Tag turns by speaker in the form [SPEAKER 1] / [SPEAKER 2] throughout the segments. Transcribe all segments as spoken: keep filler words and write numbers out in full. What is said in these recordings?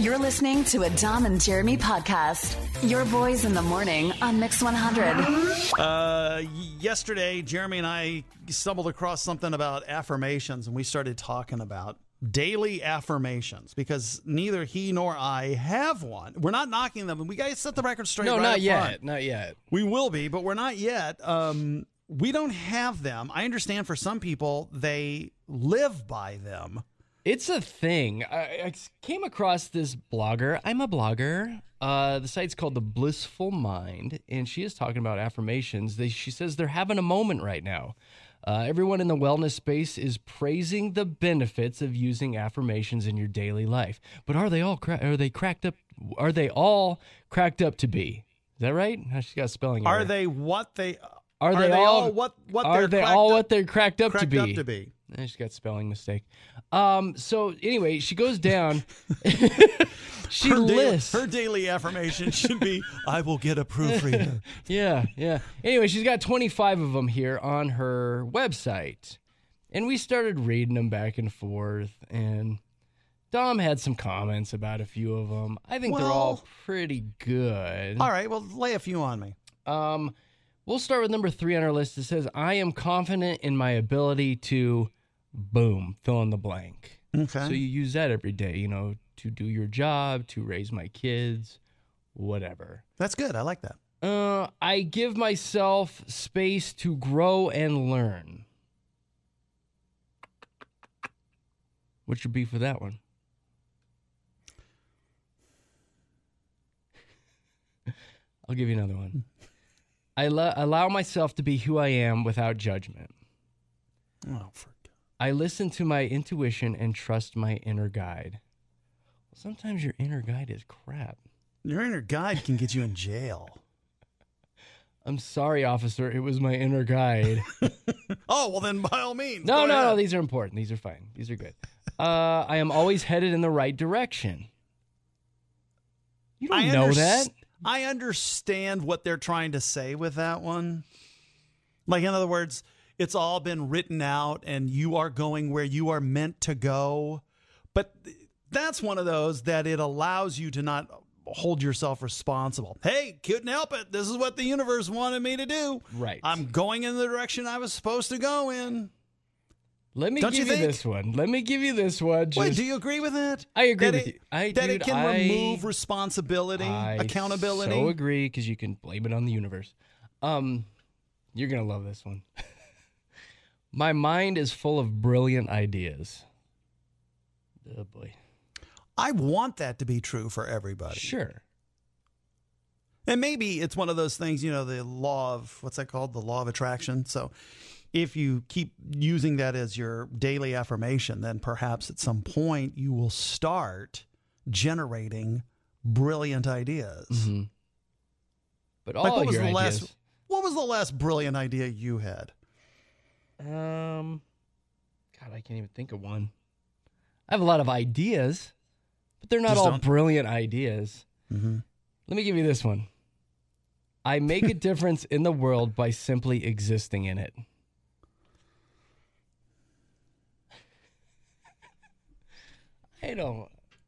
[SPEAKER 1] You're listening to a Dom and Jeremy podcast. Your boys in the morning on Mix one hundred.
[SPEAKER 2] Uh, yesterday, Jeremy and I stumbled across something about affirmations, and we started talking about daily affirmations because neither he nor I have one. We're not knocking them. We got to set the record straight.
[SPEAKER 3] No,
[SPEAKER 2] right
[SPEAKER 3] not
[SPEAKER 2] up
[SPEAKER 3] yet.
[SPEAKER 2] front.
[SPEAKER 3] Not yet.
[SPEAKER 2] We will be, but we're not yet. Um, we don't have them. I understand for some people, they live by them.
[SPEAKER 3] It's a thing. I, I came across this blogger. I'm a blogger. Uh, the site's called The Blissful Mind, and she is talking about affirmations. They, she says they're having a moment right now. Uh, everyone in the wellness space is praising the benefits of using affirmations in your daily life. But are they all cra- are they cracked up? Are they all cracked up to be? Is that right? She got a spelling error.
[SPEAKER 2] Are they what they
[SPEAKER 3] Are,
[SPEAKER 2] are
[SPEAKER 3] they,
[SPEAKER 2] they
[SPEAKER 3] all,
[SPEAKER 2] all what what
[SPEAKER 3] are
[SPEAKER 2] they're
[SPEAKER 3] they
[SPEAKER 2] cracked
[SPEAKER 3] all
[SPEAKER 2] up,
[SPEAKER 3] what they're cracked up
[SPEAKER 2] cracked
[SPEAKER 3] to be?
[SPEAKER 2] up to be?
[SPEAKER 3] Eh, she's got a spelling mistake. Um. So anyway, she goes down. she
[SPEAKER 2] her daily,
[SPEAKER 3] lists
[SPEAKER 2] her daily affirmation should be, "I will get a proofreader."
[SPEAKER 3] Yeah, yeah. Anyway, she's got twenty-five of them here on her website, and we started reading them back and forth. And Dom had some comments about a few of them. I think they're all
[SPEAKER 2] Well-
[SPEAKER 3] pretty good.
[SPEAKER 2] All right, well, lay a few on me.
[SPEAKER 3] Um, we'll start with number three on our list. It says, "I am confident in my ability to." Boom, fill in the blank.
[SPEAKER 2] Okay.
[SPEAKER 3] So you use that every day, you know, to do your job, to raise my kids, whatever.
[SPEAKER 2] That's good. I like that.
[SPEAKER 3] Uh, I give myself space to grow and learn. What's your beef with that one? I'll give you another one. I lo- allow myself to be who I am without judgment.
[SPEAKER 2] Oh, for
[SPEAKER 3] I listen to my intuition and trust my inner guide. Sometimes your inner guide is crap.
[SPEAKER 2] Your inner guide can get you in jail.
[SPEAKER 3] I'm sorry, officer. It was my inner guide.
[SPEAKER 2] Oh, well, then by all means.
[SPEAKER 3] No,
[SPEAKER 2] go
[SPEAKER 3] no,
[SPEAKER 2] ahead.
[SPEAKER 3] no. These are important. These are fine. These are good. Uh, I am always headed in the right direction. You don't
[SPEAKER 2] I
[SPEAKER 3] know
[SPEAKER 2] underst-
[SPEAKER 3] that.
[SPEAKER 2] I understand what they're trying to say with that one. Like, in other words, it's all been written out and you are going where you are meant to go. But that's one of those that it allows you to not hold yourself responsible. Hey, couldn't help it. This is what the universe wanted me to do.
[SPEAKER 3] Right.
[SPEAKER 2] I'm going in the direction I was supposed to go in.
[SPEAKER 3] Let me
[SPEAKER 2] Don't
[SPEAKER 3] give
[SPEAKER 2] you
[SPEAKER 3] you,
[SPEAKER 2] think?
[SPEAKER 3] this one. Let me give you this one. Just,
[SPEAKER 2] Wait, do you agree with that?
[SPEAKER 3] I agree
[SPEAKER 2] that
[SPEAKER 3] with
[SPEAKER 2] it,
[SPEAKER 3] you. I,
[SPEAKER 2] that
[SPEAKER 3] dude,
[SPEAKER 2] it can
[SPEAKER 3] I,
[SPEAKER 2] remove responsibility,
[SPEAKER 3] I
[SPEAKER 2] accountability.
[SPEAKER 3] so agree because you can blame it on the universe. Um, you're going to love this one. My mind is full of brilliant ideas. Oh, boy.
[SPEAKER 2] I want that to be true for everybody.
[SPEAKER 3] Sure.
[SPEAKER 2] And maybe it's one of those things, you know, the law of, what's that called? The law of attraction. So if you keep using that as your daily affirmation, then perhaps at some point you will start generating brilliant ideas.
[SPEAKER 3] Mm-hmm. But all
[SPEAKER 2] Like what was
[SPEAKER 3] your
[SPEAKER 2] the
[SPEAKER 3] ideas.
[SPEAKER 2] last what was the last brilliant idea you had?
[SPEAKER 3] Um, God, I can't even think of one. I have a lot of ideas, but they're not
[SPEAKER 2] Just
[SPEAKER 3] all
[SPEAKER 2] don't-
[SPEAKER 3] brilliant ideas.
[SPEAKER 2] Mm-hmm.
[SPEAKER 3] Let me give you this one. I make a difference in the world by simply existing in it. I don't.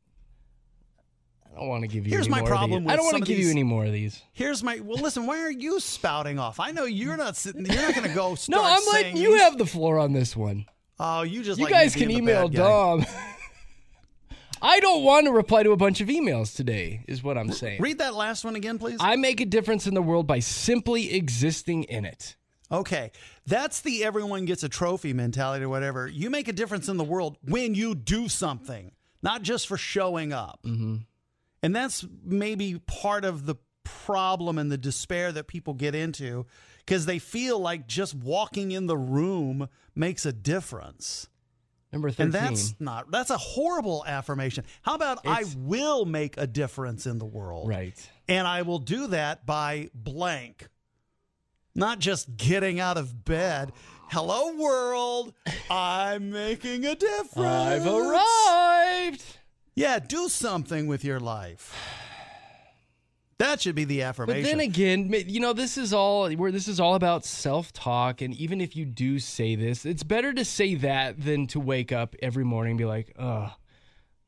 [SPEAKER 3] I don't want to give you.
[SPEAKER 2] Here's
[SPEAKER 3] any
[SPEAKER 2] my
[SPEAKER 3] more
[SPEAKER 2] problem
[SPEAKER 3] Of these.
[SPEAKER 2] with
[SPEAKER 3] I don't want
[SPEAKER 2] some
[SPEAKER 3] to
[SPEAKER 2] of
[SPEAKER 3] give you
[SPEAKER 2] these-
[SPEAKER 3] any more of these.
[SPEAKER 2] Here's my well. Listen, why are you spouting off? I know you're not sitting. You're not going to go. Start
[SPEAKER 3] No, I'm
[SPEAKER 2] saying
[SPEAKER 3] letting you
[SPEAKER 2] these-
[SPEAKER 3] have the floor on this one.
[SPEAKER 2] Oh, you just.
[SPEAKER 3] You
[SPEAKER 2] like me
[SPEAKER 3] guys can
[SPEAKER 2] being the
[SPEAKER 3] email
[SPEAKER 2] bad guy.
[SPEAKER 3] Dom. I don't want to reply to a bunch of emails today, is what I'm saying.
[SPEAKER 2] Read that last one again, please.
[SPEAKER 3] I make a difference in the world by simply existing in it.
[SPEAKER 2] Okay, that's the everyone gets a trophy mentality or whatever. You make a difference in the world when you do something, not just for showing up.
[SPEAKER 3] Mm-hmm.
[SPEAKER 2] And that's maybe part of the problem and the despair that people get into because they feel like just walking in the room makes a difference.
[SPEAKER 3] Number thirteen.
[SPEAKER 2] And that's not, that's a horrible affirmation. How about
[SPEAKER 3] It's-
[SPEAKER 2] I will make a difference in the world?
[SPEAKER 3] right.
[SPEAKER 2] And I will do that by blank. Not just getting out of bed. Hello, world. I'm making a difference.
[SPEAKER 3] I've arrived.
[SPEAKER 2] Yeah, do something with your life. That should be the affirmation.
[SPEAKER 3] But then again, ma- you know, this is all where this is all about self-talk. And even if you do say this, it's better to say that than to wake up every morning and be like, oh,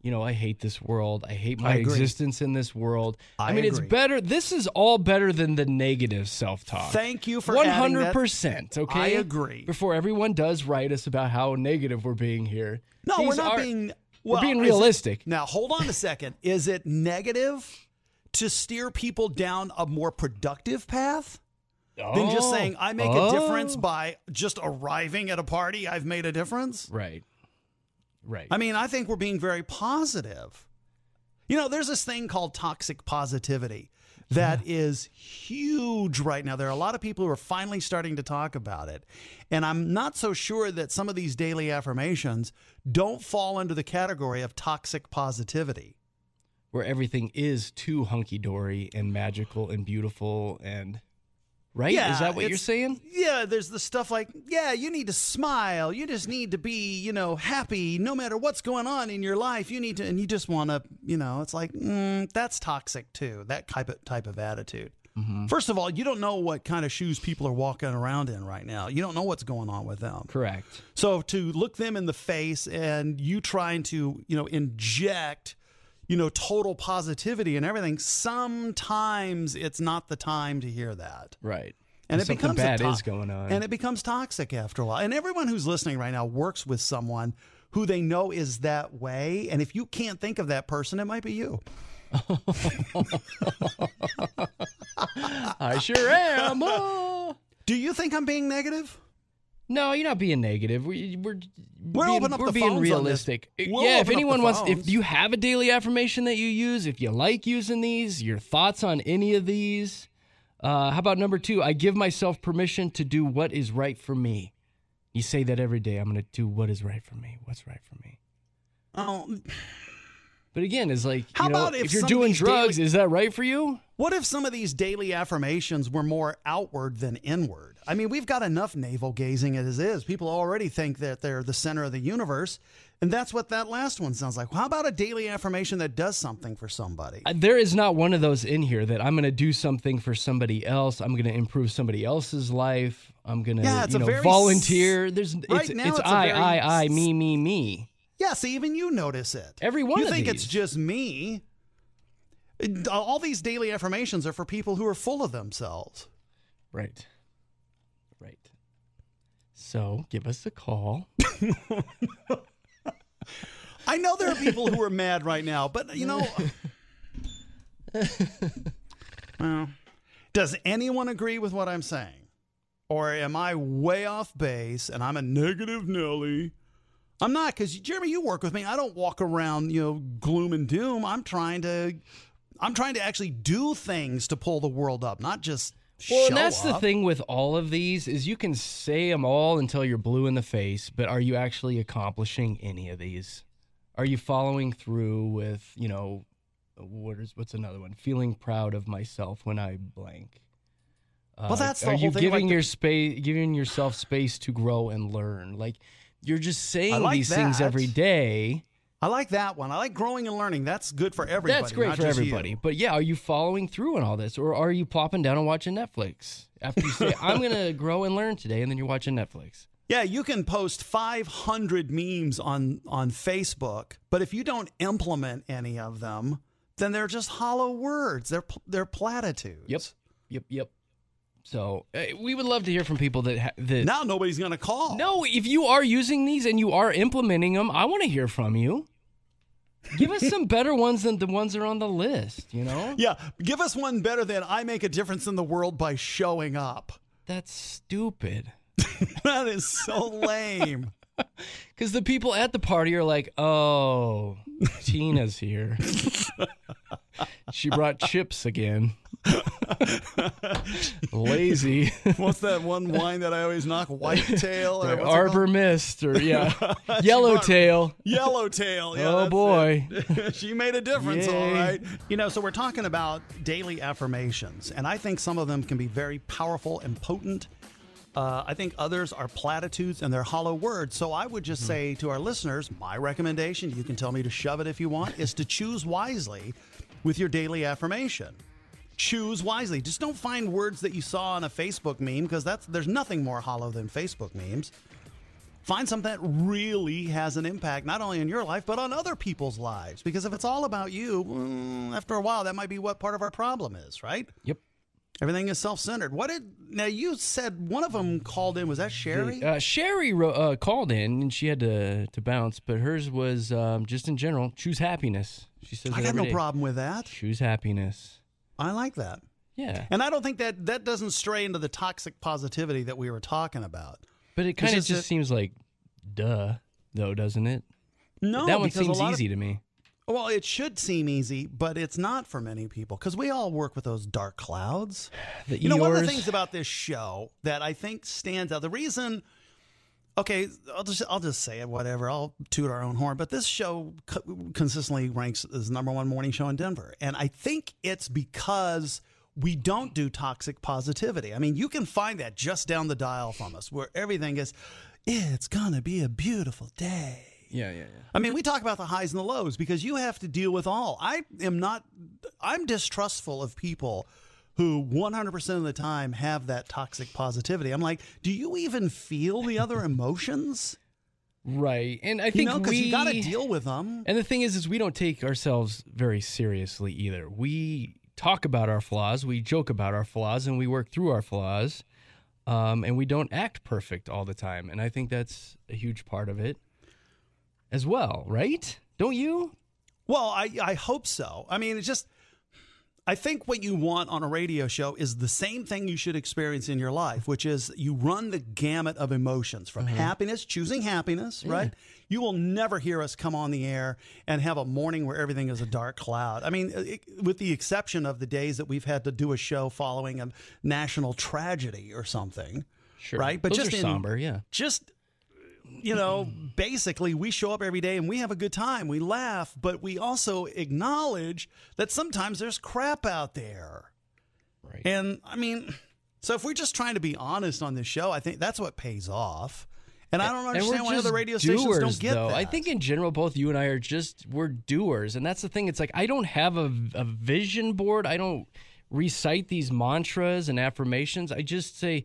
[SPEAKER 3] you know, I hate this world. I hate my
[SPEAKER 2] I agree.
[SPEAKER 3] existence in this world. I,
[SPEAKER 2] I
[SPEAKER 3] mean,
[SPEAKER 2] agree.
[SPEAKER 3] it's better. This is all better than the negative self-talk.
[SPEAKER 2] Thank you for
[SPEAKER 3] one
[SPEAKER 2] adding
[SPEAKER 3] hundred
[SPEAKER 2] that.
[SPEAKER 3] percent, okay?
[SPEAKER 2] I agree.
[SPEAKER 3] Before everyone does write us about how negative we're being here.
[SPEAKER 2] No,
[SPEAKER 3] These
[SPEAKER 2] we're not
[SPEAKER 3] are-
[SPEAKER 2] being.
[SPEAKER 3] We're
[SPEAKER 2] Well,
[SPEAKER 3] being
[SPEAKER 2] is it-
[SPEAKER 3] realistic.
[SPEAKER 2] now, hold on a second. Is it negative to steer people down a more productive path than just
[SPEAKER 3] Oh.
[SPEAKER 2] saying, I make
[SPEAKER 3] Oh.
[SPEAKER 2] a difference by just arriving at a party? I've made a difference.
[SPEAKER 3] Right. Right.
[SPEAKER 2] I mean, I think we're being very positive. You know, there's this thing called toxic positivity that is huge right now. There are a lot of people who are finally starting to talk about it. And I'm not so sure that some of these daily affirmations don't fall under the category of toxic positivity.
[SPEAKER 3] Where everything is too hunky-dory and magical and beautiful and... Right?
[SPEAKER 2] Yeah,
[SPEAKER 3] Is that what you're
[SPEAKER 2] it's-
[SPEAKER 3] saying?
[SPEAKER 2] Yeah, there's the stuff like, yeah, you need to smile. You just need to be, you know, happy no matter what's going on in your life. You need to, and you just want to, you know, it's like, mm, that's toxic too, that type of, type of attitude.
[SPEAKER 3] Mm-hmm.
[SPEAKER 2] First of all, you don't know what kind of shoes people are walking around in right now. You don't know what's going on with them.
[SPEAKER 3] Correct.
[SPEAKER 2] So to look them in the face and you trying to, you know, inject, you know, total positivity and everything, sometimes it's not the time to hear that.
[SPEAKER 3] Right.
[SPEAKER 2] And it
[SPEAKER 3] Something
[SPEAKER 2] becomes
[SPEAKER 3] bad
[SPEAKER 2] a to-
[SPEAKER 3] is going on.
[SPEAKER 2] And it becomes toxic after a while. And everyone who's listening right now works with someone who they know is that way. And if you can't think of that person, it might be you.
[SPEAKER 3] I sure am. Oh.
[SPEAKER 2] Do you think I'm being negative?
[SPEAKER 3] No, you're not being negative. We, we're
[SPEAKER 2] We're
[SPEAKER 3] being,
[SPEAKER 2] opening up
[SPEAKER 3] we're
[SPEAKER 2] the
[SPEAKER 3] being
[SPEAKER 2] phones on this.
[SPEAKER 3] realistic.
[SPEAKER 2] We'll
[SPEAKER 3] yeah, if
[SPEAKER 2] open up
[SPEAKER 3] anyone
[SPEAKER 2] the
[SPEAKER 3] wants, if
[SPEAKER 2] phones.
[SPEAKER 3] you have a daily affirmation that you use, if you like using these, your thoughts on any of these. Uh, how about number two? I give myself permission to do what is right for me. You say that every day. I'm going to do what is right for me. What's right for me.
[SPEAKER 2] Oh,
[SPEAKER 3] But again, it's like,
[SPEAKER 2] How
[SPEAKER 3] you know,
[SPEAKER 2] about if
[SPEAKER 3] if you're
[SPEAKER 2] some of
[SPEAKER 3] doing
[SPEAKER 2] these
[SPEAKER 3] drugs,
[SPEAKER 2] daily-
[SPEAKER 3] is that right for you?
[SPEAKER 2] what if some of these daily affirmations were more outward than inward? I mean, we've got enough navel gazing as is. People already think that they're the center of the universe. And that's what that last one sounds like. How about a daily affirmation that does something for somebody?
[SPEAKER 3] Uh, There is not one of those in here that I'm going to do something for somebody else. I'm going to improve somebody else's life. I'm going to,
[SPEAKER 2] Yeah, it's
[SPEAKER 3] you
[SPEAKER 2] a
[SPEAKER 3] know,
[SPEAKER 2] very
[SPEAKER 3] volunteer. There's
[SPEAKER 2] right
[SPEAKER 3] it's,
[SPEAKER 2] now
[SPEAKER 3] it's
[SPEAKER 2] it's a
[SPEAKER 3] I,
[SPEAKER 2] very
[SPEAKER 3] I, I, me, me, me.
[SPEAKER 2] Yeah, see, even you notice it.
[SPEAKER 3] Every one
[SPEAKER 2] you
[SPEAKER 3] of
[SPEAKER 2] think
[SPEAKER 3] these.
[SPEAKER 2] it's just me. It- all these daily affirmations are for people who are full of themselves.
[SPEAKER 3] Right. Right. So give us a call.
[SPEAKER 2] I know there are people who are mad right now, but you know, well, does anyone agree with what I'm saying? Or am I way off base and I'm a negative Nelly? I'm not, because Jeremy, you work with me. I don't walk around, you know, gloom and doom. I'm trying to, I'm trying to actually do things to pull the world up, not just
[SPEAKER 3] Well,
[SPEAKER 2] show
[SPEAKER 3] and that's the
[SPEAKER 2] up.
[SPEAKER 3] thing with all of these is you can say them all until you're blue in the face, but are you actually accomplishing any of these? Are you following through with, you know, what is what's another one? Feeling proud of myself when I blank. Uh,
[SPEAKER 2] Well, that's the
[SPEAKER 3] are
[SPEAKER 2] whole
[SPEAKER 3] you
[SPEAKER 2] thing,
[SPEAKER 3] giving
[SPEAKER 2] like the-
[SPEAKER 3] your space, giving yourself space to grow and learn? Like you're just saying
[SPEAKER 2] like
[SPEAKER 3] these things
[SPEAKER 2] that.
[SPEAKER 3] every day.
[SPEAKER 2] I like that one. I like growing and learning. That's good for everybody.
[SPEAKER 3] That's great
[SPEAKER 2] not
[SPEAKER 3] for
[SPEAKER 2] just
[SPEAKER 3] everybody.
[SPEAKER 2] you.
[SPEAKER 3] But yeah, are you following through on all this, or are you plopping down and watching Netflix after you say, "I'm gonna grow and learn today," and then you're watching Netflix?
[SPEAKER 2] Yeah, you can post five hundred memes on, on Facebook, but if you don't implement any of them, then they're just hollow words. They're pl- they're platitudes.
[SPEAKER 3] Yep, yep, yep. So uh, we would love to hear from people that ha- that.
[SPEAKER 2] Now nobody's going to call.
[SPEAKER 3] No, if you are using these and you are implementing them, I want to hear from you. Give us some better ones than the ones that are on the list. You know,
[SPEAKER 2] Yeah, give us one better than I make a difference in the world by showing up.
[SPEAKER 3] that's stupid.
[SPEAKER 2] That is so lame.
[SPEAKER 3] Because the people at the party are like, "Oh, Tina's here. She brought chips again. Lazy."
[SPEAKER 2] What's that one wine that I always knock? Whitetail? Or what's it
[SPEAKER 3] Arbor
[SPEAKER 2] called?
[SPEAKER 3] Mist or yeah, Yellowtail.
[SPEAKER 2] Yellowtail. Yeah,
[SPEAKER 3] Oh,
[SPEAKER 2] that's
[SPEAKER 3] boy.
[SPEAKER 2] it. She made a difference, all
[SPEAKER 3] Yay.
[SPEAKER 2] right. You know, so we're talking about daily affirmations, and I think some of them can be very powerful and potent. Uh, I think others are platitudes and they're hollow words. So I would just
[SPEAKER 3] Hmm.
[SPEAKER 2] say to our listeners, my recommendation, you can tell me to shove it if you want, is to choose wisely with your daily affirmation. Choose wisely. Just don't find words that you saw on a Facebook meme, because that's there's nothing more hollow than Facebook memes. Find something that really has an impact, not only in your life, but on other people's lives. Because if it's all about you, well, after a while, that might be what part of our problem is, right?
[SPEAKER 3] Yep.
[SPEAKER 2] Everything is self-centered. What did now? You said one of them called in. Was that Sherry?
[SPEAKER 3] Uh, Sherry wrote, uh, called in, and she had to to bounce, but hers was um, just in general, choose happiness. She says
[SPEAKER 2] I
[SPEAKER 3] it
[SPEAKER 2] got
[SPEAKER 3] every
[SPEAKER 2] no
[SPEAKER 3] day.
[SPEAKER 2] problem with that.
[SPEAKER 3] Choose happiness.
[SPEAKER 2] I like that.
[SPEAKER 3] Yeah.
[SPEAKER 2] And I don't think that that doesn't stray into the toxic positivity that we were talking about.
[SPEAKER 3] But it kind of
[SPEAKER 2] just
[SPEAKER 3] just,
[SPEAKER 2] that-
[SPEAKER 3] seems like, duh, though, doesn't it?
[SPEAKER 2] No,
[SPEAKER 3] that one
[SPEAKER 2] because a
[SPEAKER 3] seems
[SPEAKER 2] lot of-
[SPEAKER 3] easy to me.
[SPEAKER 2] Well, it should seem easy, but it's not for many people because we all work with those dark clouds.
[SPEAKER 3] The
[SPEAKER 2] You know, one of the
[SPEAKER 3] Eeyores-
[SPEAKER 2] things about this show that I think stands out, the reason, okay, I'll just I'll just say it, whatever. I'll toot our own horn, but this show co- consistently ranks as the number one morning show in Denver, and I think it's because we don't do toxic positivity. I mean, you can find that just down the dial from us, where everything is, it's gonna be a beautiful day.
[SPEAKER 3] Yeah, yeah, yeah.
[SPEAKER 2] I mean, we talk about the highs and the lows because you have to deal with all. I am not, I'm distrustful of people who one hundred percent of the time have that toxic positivity. I'm like, do you even feel the other emotions?
[SPEAKER 3] Right. And I
[SPEAKER 2] You
[SPEAKER 3] think
[SPEAKER 2] know, because
[SPEAKER 3] we
[SPEAKER 2] you got to deal with them.
[SPEAKER 3] And the thing is, is we don't take ourselves very seriously either. We talk about our flaws, we joke about our flaws, and we work through our flaws. Um, and we don't act perfect all the time. And I think that's a huge part of it as well, right? Don't you?
[SPEAKER 2] Well, I, I hope so. I mean, it's just, I think what you want on a radio show is the same thing you should experience in your life, which is you run the gamut of emotions from happiness, choosing happiness, right? You will never hear us come on the air and have a morning where everything is a dark cloud. I mean, it, with the exception of the days that we've had to do a show following a national tragedy or something,
[SPEAKER 3] Sure.
[SPEAKER 2] right? But
[SPEAKER 3] Those
[SPEAKER 2] just
[SPEAKER 3] are
[SPEAKER 2] in,
[SPEAKER 3] somber, yeah.
[SPEAKER 2] just you know, basically we show up every day and we have a good time. We laugh, but we also acknowledge that sometimes there's crap out there.
[SPEAKER 3] Right.
[SPEAKER 2] And I mean, so if we're just trying to be honest on this show, I think that's what pays off. And I don't
[SPEAKER 3] And
[SPEAKER 2] understand
[SPEAKER 3] we're
[SPEAKER 2] why
[SPEAKER 3] just
[SPEAKER 2] other radio stations
[SPEAKER 3] doers,
[SPEAKER 2] don't get
[SPEAKER 3] though.
[SPEAKER 2] that.
[SPEAKER 3] I think in general, both you and I are just, we're doers. And that's the thing. It's like, I don't have a, a vision board. I don't recite these mantras and affirmations. I just say,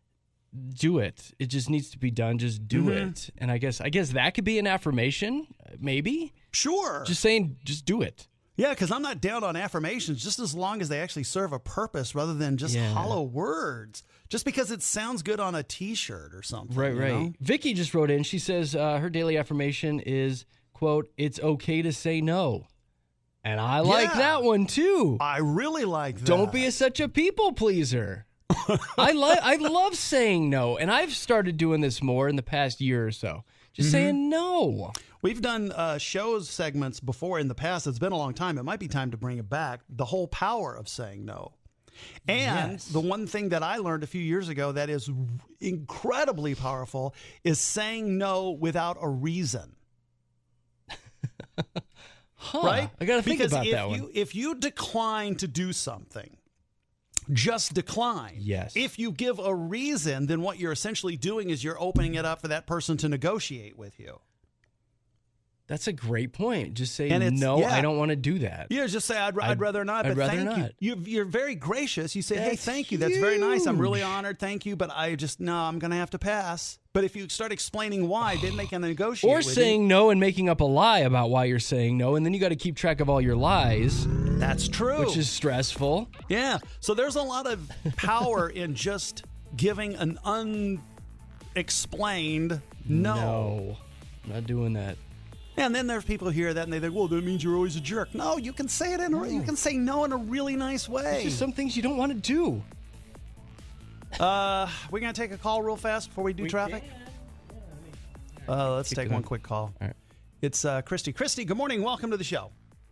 [SPEAKER 3] do it. It just needs to be done. Just do
[SPEAKER 2] Mm-hmm.
[SPEAKER 3] it. And I guess, I guess that could be an affirmation, maybe.
[SPEAKER 2] Sure.
[SPEAKER 3] Just saying, just do it.
[SPEAKER 2] Yeah, because I'm not down on affirmations just as long as they actually serve a purpose rather than just
[SPEAKER 3] Yeah.
[SPEAKER 2] hollow words. Just because it sounds good on a T-shirt or something.
[SPEAKER 3] Right,
[SPEAKER 2] you
[SPEAKER 3] right.
[SPEAKER 2] know?
[SPEAKER 3] Vicky just wrote in. She says uh, her daily affirmation is, quote, "It's okay to say no." And I like
[SPEAKER 2] Yeah.
[SPEAKER 3] that one too.
[SPEAKER 2] I really like that.
[SPEAKER 3] Don't be a, such a people pleaser. I like I love saying no, and I've started doing this more in the past year or so. Just saying no.
[SPEAKER 2] We've done uh, shows segments before in the past. It's been a long time. It might be time to bring it back. The whole power of saying no. And
[SPEAKER 3] Yes.
[SPEAKER 2] the one thing that I learned a few years ago that is incredibly powerful is saying no without a reason.
[SPEAKER 3] Huh.
[SPEAKER 2] Right?
[SPEAKER 3] I got to think
[SPEAKER 2] because
[SPEAKER 3] about
[SPEAKER 2] if
[SPEAKER 3] that
[SPEAKER 2] you,
[SPEAKER 3] one.
[SPEAKER 2] If you decline to do something, just decline.
[SPEAKER 3] Yes.
[SPEAKER 2] If you give a reason, then what you're essentially doing is you're opening it up for that person to negotiate with you.
[SPEAKER 3] That's a great point. Just say
[SPEAKER 2] And it's-
[SPEAKER 3] no.
[SPEAKER 2] yeah.
[SPEAKER 3] I don't want to do that.
[SPEAKER 2] Yeah, just say I'd, I'd,
[SPEAKER 3] I'd-
[SPEAKER 2] rather not.
[SPEAKER 3] I'd
[SPEAKER 2] But
[SPEAKER 3] rather
[SPEAKER 2] thank
[SPEAKER 3] not.
[SPEAKER 2] you. you. You're very gracious. You say, "Hey,
[SPEAKER 3] That's
[SPEAKER 2] thank you. That's very nice. I'm really
[SPEAKER 3] huge.
[SPEAKER 2] honored. Thank you." But I just no, I'm going to have to pass. But if you start explaining why, then they can negotiate.
[SPEAKER 3] Or
[SPEAKER 2] with
[SPEAKER 3] saying no and making up a lie about why you're saying no, and then you got to keep track of all your lies,
[SPEAKER 2] you. That's true.
[SPEAKER 3] which is stressful.
[SPEAKER 2] yeah. So there's a lot of power in just giving an unexplained no.
[SPEAKER 3] No, I'm not doing that.
[SPEAKER 2] And then there's people who hear that and they think, "Well, that means you're always a jerk." No, you can say it in a, you can say no in a really nice way.
[SPEAKER 3] There's just some things you don't want to do.
[SPEAKER 2] Uh, we're gonna take a call real fast before we do traffic. Uh, let's
[SPEAKER 3] Keep
[SPEAKER 2] take
[SPEAKER 3] it
[SPEAKER 2] one
[SPEAKER 3] on.
[SPEAKER 2] quick call.
[SPEAKER 3] All right.
[SPEAKER 2] It's uh, Christy. Christy, good morning. Welcome to the show.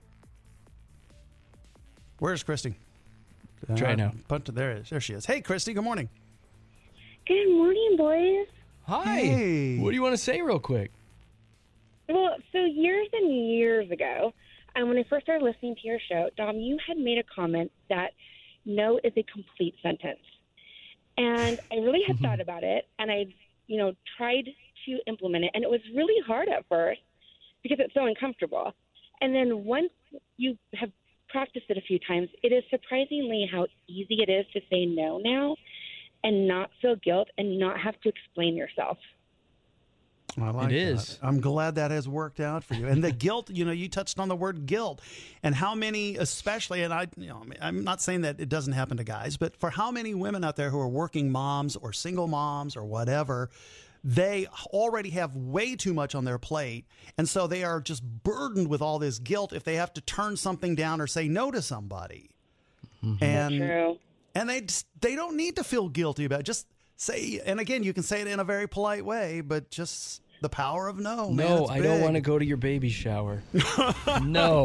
[SPEAKER 2] Where's Christy?
[SPEAKER 3] Try
[SPEAKER 2] Uh,
[SPEAKER 3] now.
[SPEAKER 2] But there is. There she is. Hey, Christy. Good morning.
[SPEAKER 4] Good morning, boys.
[SPEAKER 3] Hi.
[SPEAKER 2] Hey.
[SPEAKER 3] What do you want to say real quick?
[SPEAKER 4] Well, so years and years ago, um, when I first started listening to your show, Dom, you had made a comment that no is a complete sentence. And I really had thought about it, and I, you know, tried to implement it. And it was really hard at first because it's so uncomfortable. And then once you have practiced it a few times, it is surprisingly how easy it is to say no now and not feel guilt and not have to explain yourself.
[SPEAKER 2] I like
[SPEAKER 3] It
[SPEAKER 2] that.
[SPEAKER 3] is.
[SPEAKER 2] I'm glad that has worked out for you. And the guilt, you know, you touched on the word guilt, and how many, especially, and I, you know, I'm not saying that it doesn't happen to guys, but for how many women out there who are working moms or single moms or whatever, they already have way too much on their plate, and so they are just burdened with all this guilt if they have to turn something down or say no to somebody. Mm-hmm. And
[SPEAKER 4] True.
[SPEAKER 2] and they just, they don't need to feel guilty about it. Just say, and again, you can say it in a very polite way, but just the power of no. Man,
[SPEAKER 3] No,
[SPEAKER 2] it's
[SPEAKER 3] I don't
[SPEAKER 2] big.
[SPEAKER 3] want to go to your baby shower. No.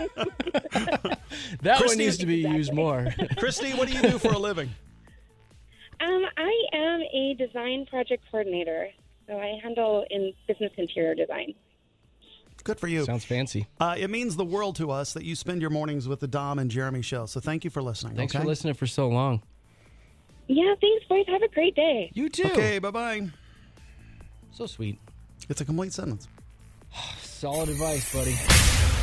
[SPEAKER 3] That one needs to be used more.
[SPEAKER 2] Christy, what do you do for a living?
[SPEAKER 4] Um, I am a design project coordinator, so I handle in business interior design.
[SPEAKER 2] Good for you.
[SPEAKER 3] Sounds fancy.
[SPEAKER 2] Uh, it means the world to us that you spend your mornings with the Dom and Jeremy show. So thank you for listening.
[SPEAKER 3] Thanks
[SPEAKER 2] okay?
[SPEAKER 3] for listening for so long.
[SPEAKER 4] Yeah, thanks, boys. Have a great day.
[SPEAKER 3] You too.
[SPEAKER 2] Okay, bye-bye.
[SPEAKER 3] So sweet.
[SPEAKER 2] It's a complete sentence.
[SPEAKER 3] Solid advice, buddy.